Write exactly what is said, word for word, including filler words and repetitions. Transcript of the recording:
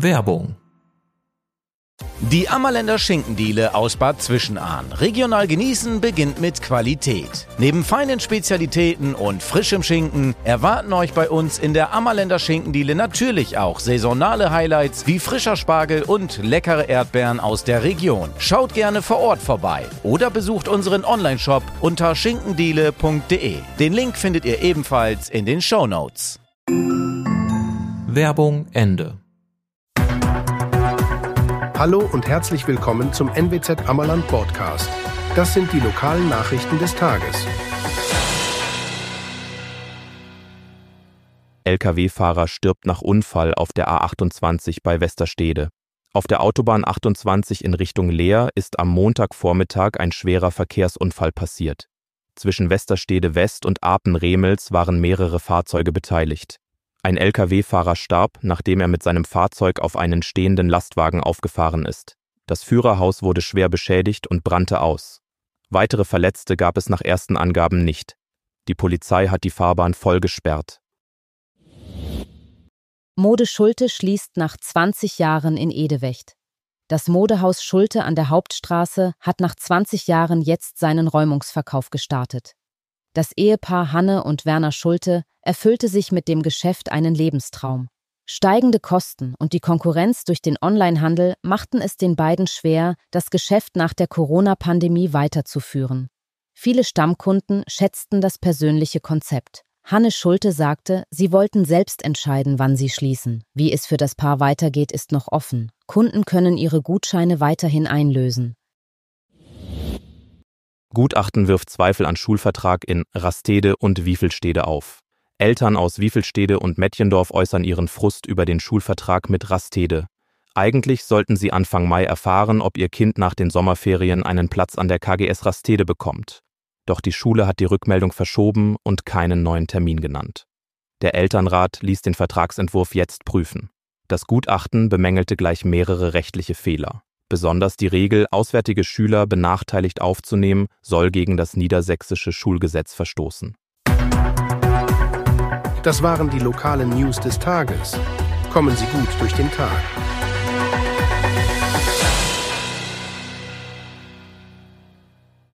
Werbung. Die Ammerländer Schinkendiele aus Bad Zwischenahn. Regional genießen beginnt mit Qualität. Neben feinen Spezialitäten und frischem Schinken erwarten euch bei uns in der Ammerländer Schinkendiele natürlich auch saisonale Highlights wie frischer Spargel und leckere Erdbeeren aus der Region. Schaut gerne vor Ort vorbei oder besucht unseren Onlineshop unter schinkendiele punkt de. Den Link findet ihr ebenfalls in den Shownotes. Werbung Ende. Hallo und herzlich willkommen zum N W Z Ammerland Podcast. Das sind die lokalen Nachrichten des Tages. L K W-Fahrer stirbt nach Unfall auf der A achtundzwanzig bei Westerstede. Auf der Autobahn achtundzwanzig in Richtung Leer ist am Montagvormittag ein schwerer Verkehrsunfall passiert. Zwischen Westerstede West und Apen-Remels waren mehrere Fahrzeuge beteiligt. Ein L K W-Fahrer starb, nachdem er mit seinem Fahrzeug auf einen stehenden Lastwagen aufgefahren ist. Das Führerhaus wurde schwer beschädigt und brannte aus. Weitere Verletzte gab es nach ersten Angaben nicht. Die Polizei hat die Fahrbahn voll gesperrt. Mode Schulte schließt nach zwanzig Jahren in Edewecht. Das Modehaus Schulte an der Hauptstraße hat nach zwanzig Jahren jetzt seinen Räumungsverkauf gestartet. Das Ehepaar Hanne und Werner Schulte erfüllte sich mit dem Geschäft einen Lebenstraum. Steigende Kosten und die Konkurrenz durch den Onlinehandel machten es den beiden schwer, das Geschäft nach der Corona-Pandemie weiterzuführen. Viele Stammkunden schätzten das persönliche Konzept. Hanne Schulte sagte, sie wollten selbst entscheiden, wann sie schließen. Wie es für das Paar weitergeht, ist noch offen. Kunden können ihre Gutscheine weiterhin einlösen. Gutachten wirft Zweifel an Schulvertrag in Rastede und Wiefelstede auf. Eltern aus Wiefelstede und Mettjendorf äußern ihren Frust über den Schulvertrag mit Rastede. Eigentlich sollten sie Anfang Mai erfahren, ob ihr Kind nach den Sommerferien einen Platz an der K G S Rastede bekommt. Doch die Schule hat die Rückmeldung verschoben und keinen neuen Termin genannt. Der Elternrat ließ den Vertragsentwurf jetzt prüfen. Das Gutachten bemängelte gleich mehrere rechtliche Fehler. Besonders die Regel, auswärtige Schüler benachteiligt aufzunehmen, soll gegen das niedersächsische Schulgesetz verstoßen. Das waren die lokalen News des Tages. Kommen Sie gut durch den Tag.